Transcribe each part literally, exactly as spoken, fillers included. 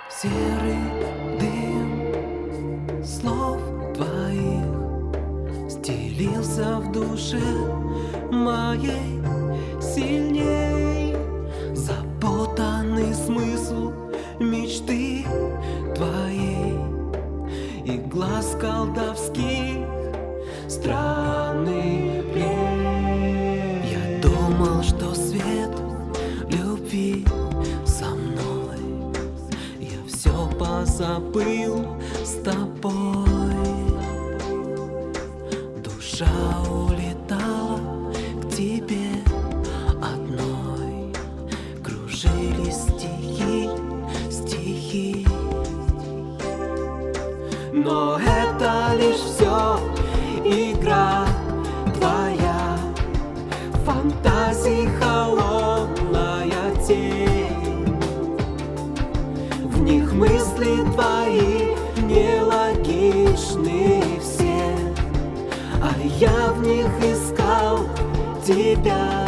Серый дым слов твоих стелился в душе моей сильней. Запутанный смысл мечты твоей и глаз колдовских странный плен. Я думал, что свет любви со мной, я все позабыл с тобой. Душа улетала к тебе одной, кружились стихи, стихи. Но это лишь все игра твоя, фантазии холодная тень. В них мысли твои нелогичны все, а я в них искал тебя.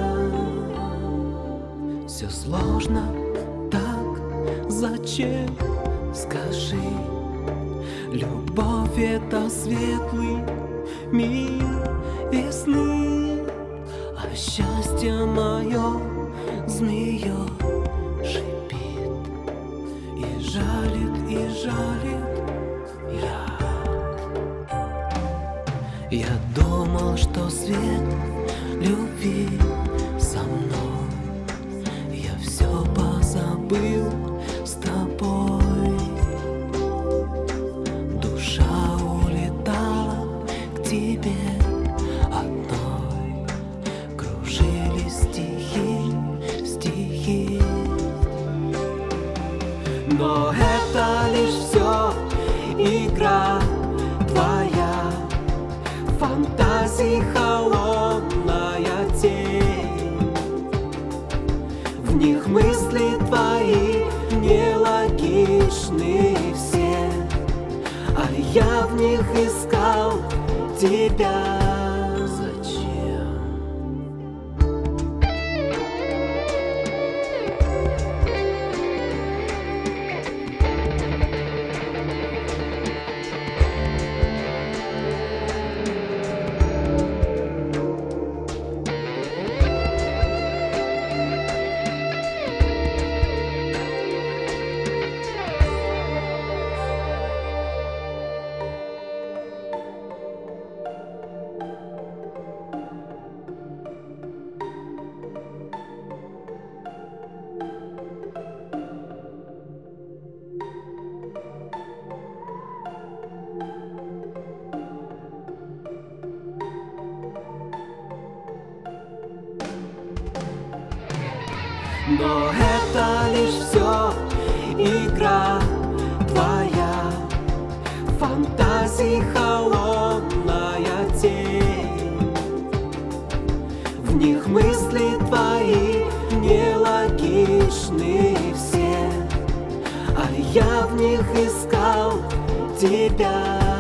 Все сложно так, зачем, скажи? Любовь — это светлый мир весны, а счастье мое змеё шипит и жалит, и жалит яд. Я думал, что свет любви со мной, я все позабыл с тобой. Тебе одной кружились стихи, стихи. Но это лишь все игра твоя, фантазии холодная тень. В них мысли твои нелогичны все, а я в них искал тебя. Зачем? Но это лишь все игра твоя, фантазии холодная тень. В них мысли твои нелогичны все, а я в них искал тебя.